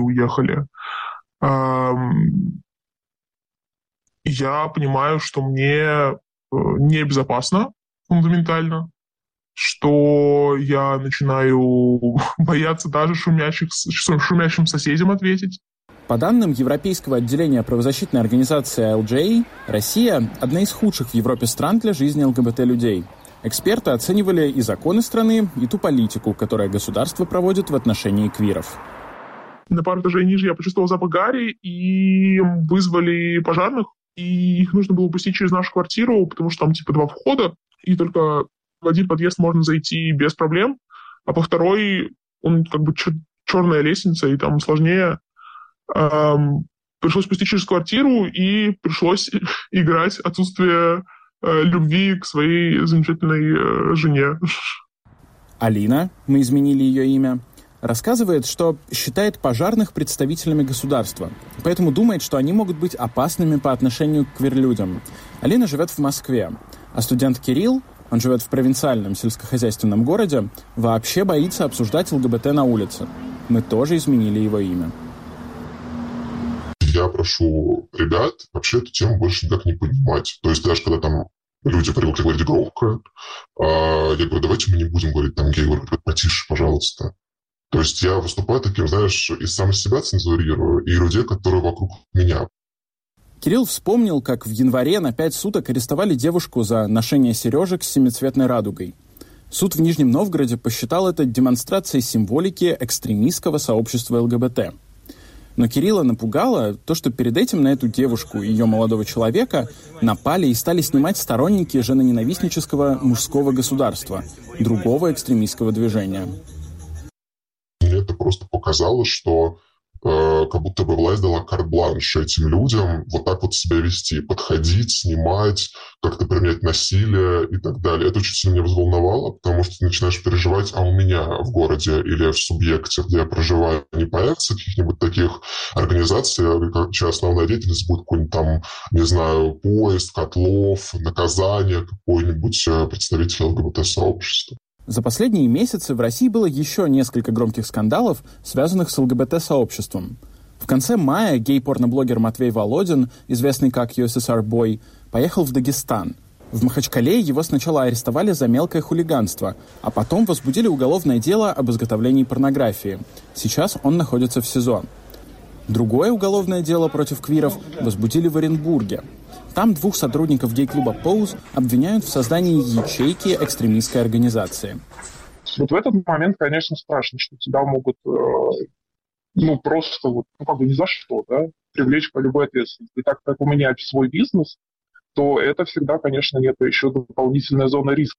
Я понимаю, что мне небезопасно фундаментально, что я начинаю бояться даже шумящим соседям ответить. По данным Европейского отделения правозащитной организации LGA, Россия – одна из худших в Европе стран для жизни ЛГБТ-людей. Эксперты оценивали и законы страны, и ту политику, которую государство проводит в отношении квиров. На пару этажей ниже я почувствовал запах гари, и вызвали пожарных, и их нужно было пустить через нашу квартиру, потому что там типа 2 входа, и только в один подъезд можно зайти без проблем, а по второй он как бы черная лестница, и там сложнее. Пришлось пустить через квартиру, и пришлось играть отсутствие любви к своей замечательной жене. Алина, мы изменили ее имя, рассказывает, что считает пожарных представителями государства, поэтому думает, что они могут быть опасными по отношению к квир-людям. Алина живет в Москве, а студент Кирилл, он живет в провинциальном сельскохозяйственном городе, вообще боится обсуждать ЛГБТ на улице. Мы тоже изменили его имя. Я прошу ребят вообще эту тему больше никак не поднимать. То есть даже когда там люди привыкли говорить громко, я говорю, давайте мы не будем говорить там гей, говорю, потише, пожалуйста. То есть я выступаю таким, знаешь, и сам себя цензурирую, и людей, которые вокруг меня. Кирилл вспомнил, как в январе на 5 суток арестовали девушку за ношение сережек с семицветной радугой. Суд в Нижнем Новгороде посчитал это демонстрацией символики экстремистского сообщества ЛГБТ. Но Кирилла напугало то, что перед этим на эту девушку и ее молодого человека напали и стали снимать сторонники женоненавистнического мужского государства, другого экстремистского движения. Мне это просто показало, что как будто бы власть дала карт-бланш этим людям вот так вот себя вести, подходить, снимать, как-то применять насилие и так далее. Это очень сильно меня взволновало, потому что ты начинаешь переживать, а у меня в городе или в субъекте, где я проживаю, не появится каких-нибудь таких организаций, чья основная деятельность будет какой-нибудь там, не знаю, поиск котлов, наказание какой-нибудь представителя ЛГБТ-сообщества. За последние месяцы в России было еще несколько громких скандалов, связанных с ЛГБТ-сообществом. В конце мая гей-порноблогер Матвей Володин, известный как USSR Boy, поехал в Дагестан. В Махачкале его сначала арестовали за мелкое хулиганство, а потом возбудили уголовное дело об изготовлении порнографии. Сейчас он находится в СИЗО. Другое уголовное дело против квиров возбудили в Оренбурге. Там 2 сотрудников гей-клуба «Поуз» обвиняют в создании ячейки экстремистской организации. Вот в этот момент, конечно, страшно, что тебя могут просто ни за что, да, привлечь по любой ответственности. И так как у меня свой бизнес, то это всегда, конечно, нет еще дополнительная зона риска.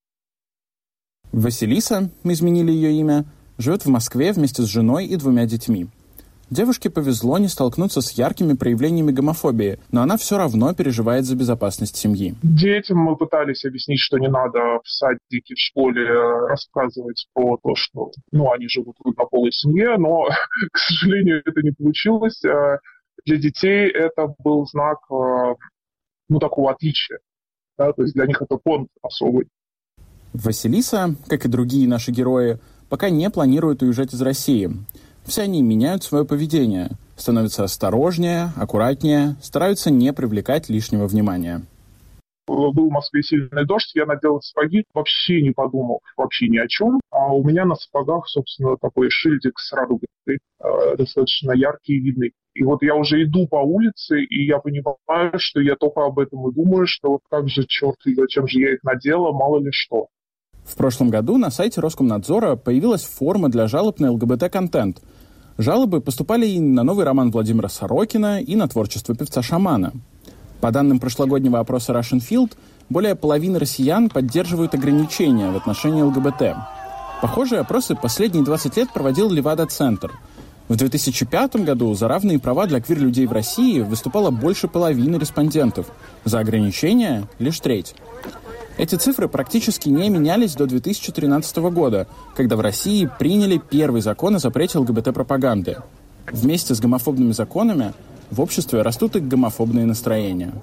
Василиса, мы изменили ее имя, живет в Москве вместе с женой и 2 детьми. Девушке повезло не столкнуться с яркими проявлениями гомофобии, но она все равно переживает за безопасность семьи. Детям мы пытались объяснить, что не надо в садике, в школе рассказывать про то, что они живут в однополой семье, но, к сожалению, это не получилось. Для детей это был знак такого отличия. Да? То есть для них это понт особый. Василиса, как и другие наши герои, пока не планирует уезжать из России. Все они меняют свое поведение, становятся осторожнее, аккуратнее, стараются не привлекать лишнего внимания. Был в Москве сильный дождь, я надел сапоги, вообще не подумал вообще ни о чем. А у меня на сапогах, собственно, такой шильдик с радугой, достаточно яркий и видный. И вот я уже иду по улице, и я понимаю, что я только об этом и думаю, что как же, черт, и зачем же я их надела, мало ли что. В прошлом году на сайте Роскомнадзора появилась форма для жалоб на ЛГБТ-контент. Жалобы поступали и на новый роман Владимира Сорокина, и на творчество певца-шамана. По данным прошлогоднего опроса Russian Field, более половины россиян поддерживают ограничения в отношении ЛГБТ. Похожие опросы последние 20 лет проводил Левада-центр. В 2005 году за равные права для квир-людей в России выступало больше половины респондентов. За ограничения — лишь треть. Эти цифры практически не менялись до 2013 года, когда в России приняли первый закон о запрете ЛГБТ-пропаганды. Вместе с гомофобными законами в обществе растут и гомофобные настроения.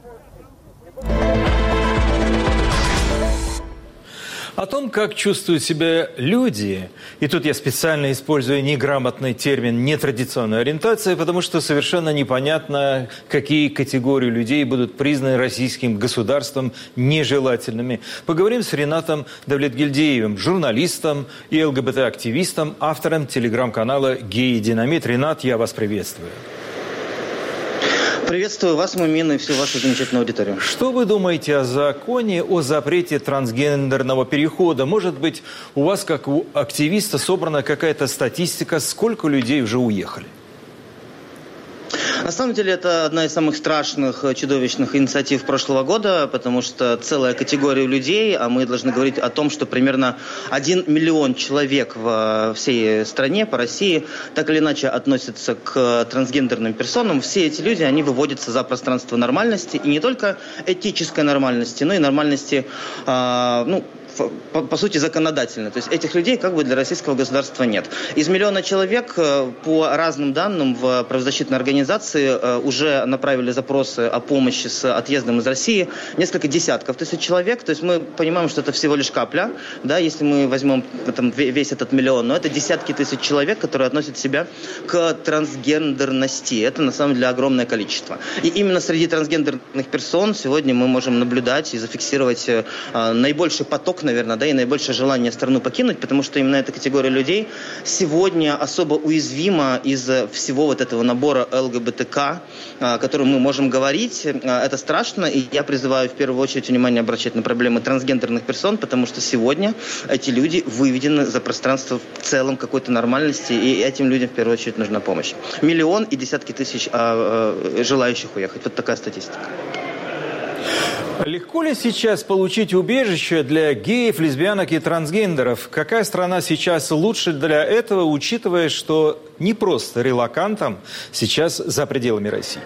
О том, как чувствуют себя люди, и тут я специально использую неграмотный термин «нетрадиционная ориентация», потому что совершенно непонятно, какие категории людей будут признаны российским государством нежелательными. Поговорим с Ринатом Давлетгильдеевым, журналистом и ЛГБТ-активистом, автором телеграм-канала «Геи-динамит». Ринат, я вас приветствую. Приветствую вас, Мумин, и всю вашу замечательную аудиторию. Что вы думаете о законе о запрете трансгендерного перехода? Может быть, у вас, как у активиста, собрана какая-то статистика, сколько людей уже уехали? На самом деле это одна из самых страшных, чудовищных инициатив прошлого года, потому что целая категория людей, а мы должны говорить о том, что примерно 1 миллион человек во всей стране, по России, так или иначе относятся к трансгендерным персонам. Все эти люди, они выводятся за пространство нормальности, и не только этической нормальности, но и нормальности, по сути, законодательно. То есть этих людей как бы для российского государства нет. Из 1 миллиона человек, по разным данным, в правозащитной организации уже направили запросы о помощи с отъездом из России несколько десятков тысяч человек. То есть мы понимаем, что это всего лишь капля, да, если мы возьмем весь этот 1 миллион, но это десятки тысяч человек, которые относят себя к трансгендерности. Это на самом деле огромное количество. И именно среди трансгендерных персон сегодня мы можем наблюдать и зафиксировать наибольший поток шок, наверное, да, и наибольшее желание страну покинуть, потому что именно эта категория людей сегодня особо уязвима из всего вот этого набора ЛГБТК, о котором мы можем говорить. Это страшно, и я призываю в первую очередь внимание обращать на проблемы трансгендерных персон, потому что сегодня эти люди выведены за пространство в целом какой-то нормальности, и этим людям в первую очередь нужна помощь. 1 миллион и десятки тысяч желающих уехать. Вот такая статистика. Легко ли сейчас получить убежище для геев, лесбиянок и трансгендеров? Какая страна сейчас лучше для этого, учитывая, что не просто релокантам сейчас за пределами России?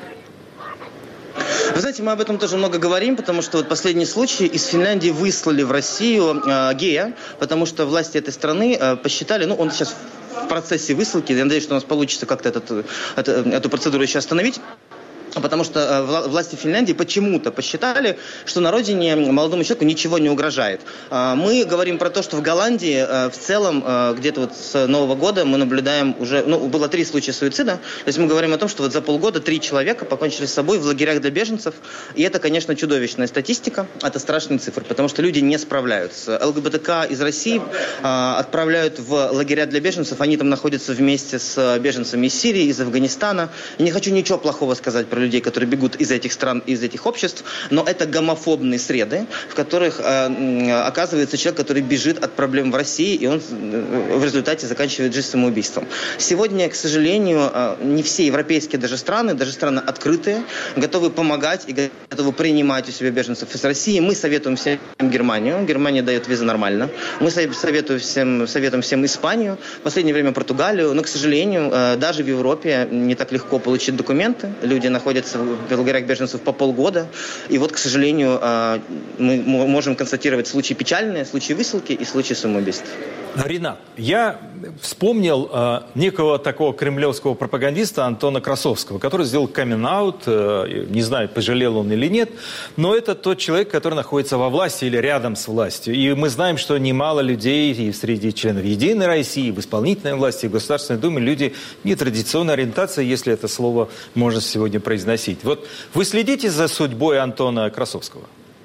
Вы знаете, мы об этом тоже много говорим, потому что вот последний случай из Финляндии выслали в Россию гея, потому что власти этой страны посчитали, он сейчас в процессе высылки, я надеюсь, что у нас получится как-то эту процедуру еще остановить. Потому что власти Финляндии почему-то посчитали, что на родине молодому человеку ничего не угрожает. Мы говорим про то, что в Голландии в целом где-то вот с Нового года мы наблюдаем уже, было 3 случая суицида. То есть мы говорим о том, что вот за полгода 3 человека покончили с собой в лагерях для беженцев. И это, конечно, чудовищная статистика. Это страшные цифры, потому что люди не справляются. ЛГБТК из России отправляют в лагеря для беженцев. Они там находятся вместе с беженцами из Сирии, из Афганистана. И не хочу ничего плохого сказать про людей, которые бегут из этих стран, из этих обществ, но это гомофобные среды, в которых оказывается человек, который бежит от проблем в России, и он в результате заканчивает жизнь самоубийством. Сегодня, к сожалению, не все европейские даже страны открытые, готовы помогать и готовы принимать у себя беженцев из России. Мы советуем всем Германию. Германия дает визы нормально. Мы советуем всем Испанию, в последнее время Португалию, но, к сожалению, даже в Европе не так легко получить документы. Люди находятся в лагерях беженцев по полгода. И вот, к сожалению, мы можем констатировать случаи печальные, случаи высылки и случаи самоубийств. Ринат, я вспомнил некого такого кремлевского пропагандиста Антона Красовского, который сделал камин-аут, не знаю, пожалел он или нет, но это тот человек, который находится во власти или рядом с властью. И мы знаем, что немало людей и среди членов Единой России, в исполнительной власти, в Государственной Думе люди нетрадиционной ориентации, если это слово можно сегодня произносить. Вот вы следите за судьбой Антона Красовского?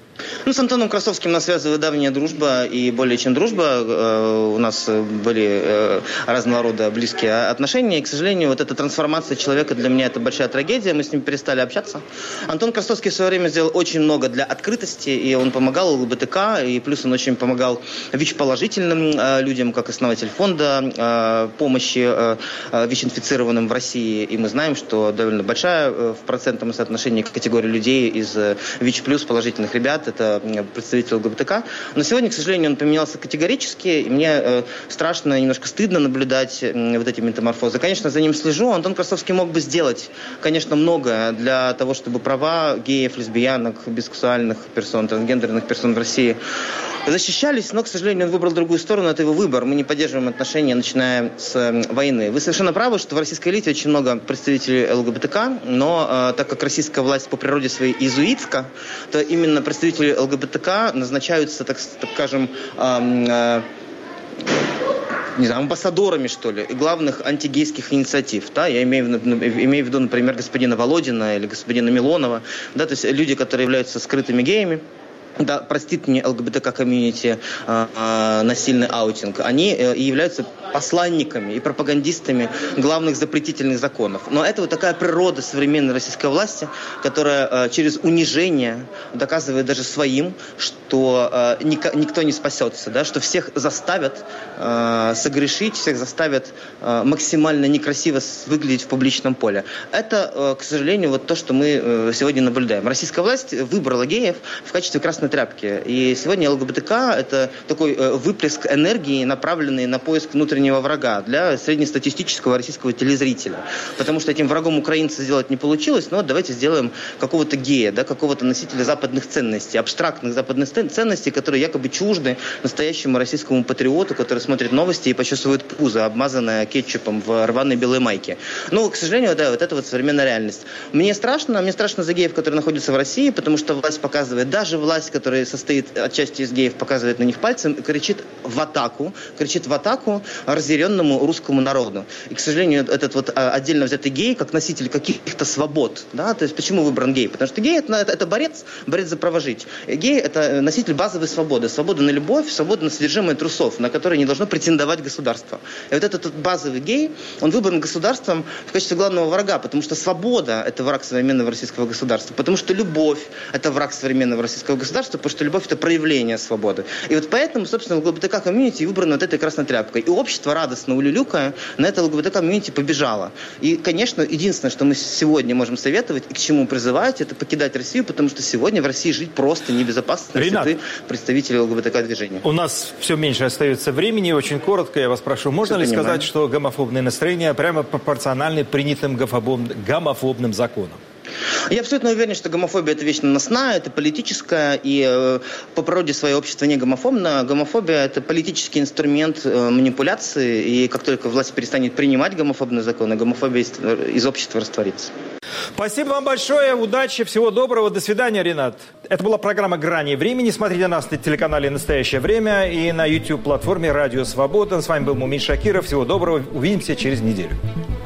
С Антоном Красовским нас связывает давняя дружба и более чем дружба. У нас были разного рода близкие отношения. И, к сожалению, вот эта трансформация человека для меня это большая трагедия. Мы с ним перестали общаться. Антон Красовский в свое время сделал очень много для открытости. И он помогал ЛГБТК. И плюс он очень помогал ВИЧ-положительным людям, как основатель фонда помощи ВИЧ-инфицированным в России. И мы знаем, что довольно большая в процентном соотношении категория людей из ВИЧ-плюс положительных ребят это представитель ЛГБТК. Но сегодня, к сожалению, он поменялся категорически, и мне страшно, немножко стыдно наблюдать вот эти метаморфозы. Конечно, за ним слежу. Антон Красовский мог бы сделать, конечно, многое для того, чтобы права геев, лесбиянок, бисексуальных персон, трансгендерных персон в России защищались, но, к сожалению, он выбрал другую сторону, это его выбор. Мы не поддерживаем отношения, начиная с войны. Вы совершенно правы, что в российской элите очень много представителей ЛГБТК, но так как российская власть по природе своей иезуитска, то именно представители ЛГБТК назначаются, так скажем, амбассадорами, что ли, главных антигейских инициатив. Да? Я имею в виду, например, господина Володина или господина Милонова, да? То есть люди, которые являются скрытыми геями. Да, простит мне ЛГБТК-комьюнити насильный аутинг, они и являются посланниками и пропагандистами главных запретительных законов. Но это вот такая природа современной российской власти, которая через унижение доказывает даже своим, что никто не спасется, да, что всех заставят согрешить, всех заставят максимально некрасиво выглядеть в публичном поле. Это, к сожалению, вот то, что мы сегодня наблюдаем. Российская власть выбрала геев в качестве красной тряпки. И сегодня ЛГБТК – это такой выплеск энергии, направленный на поиск внутреннего врага для среднестатистического российского телезрителя. Потому что этим врагом украинца сделать не получилось, но давайте сделаем какого-то гея, да, какого-то носителя западных ценностей, абстрактных западных ценностей, которые якобы чужды настоящему российскому патриоту, который смотрит новости и почувствует пузо, обмазанное кетчупом в рваной белой майке. Ну, к сожалению, да, вот это вот современная реальность. Мне страшно за геев, которые находятся в России, потому что власть показывает, даже власть, которая состоит отчасти из геев, показывает на них пальцем, кричит в атаку, разъяренному русскому народу. И, к сожалению, этот вот отдельно взятый гей, как носитель каких-то свобод, да, то есть почему выбран гей? Потому что гей это борец за право жить. Гей это носитель базовой свободы. Свобода на любовь, свобода на содержимое трусов, на которые не должно претендовать государство. И вот этот базовый гей, он выбран государством в качестве главного врага, потому что свобода это враг современного российского государства, потому что любовь это враг современного российского государства, потому что любовь это проявление свободы. И вот поэтому, собственно, в ЛГБТК-комьюнити выбрана вот этой красной тряпкой. И общество, радостно улюлюкая, на это ЛГБТК-комьюнити побежало. И, конечно, единственное, что мы сегодня можем советовать и к чему призывать, это покидать Россию, потому что сегодня в России жить просто небезопасно, Ринат, если ты представитель ЛГБТК-движения. У нас все меньше остается времени. Очень коротко я вас прошу, можно ли сказать, что гомофобные настроения прямо пропорциональны принятым гомофобным законам? Я абсолютно уверен, что гомофобия – это вещь наносная, это политическая, и по природе своей общество не гомофобно. Гомофобия – это политический инструмент манипуляции, и как только власть перестанет принимать гомофобные законы, гомофобия из общества растворится. Спасибо вам большое, удачи, всего доброго, до свидания, Ринат. Это была программа «Грани времени». Смотрите нас на телеканале «Настоящее время» и на YouTube-платформе «Радио Свобода». С вами был Мумин Шакиров. Всего доброго, увидимся через неделю.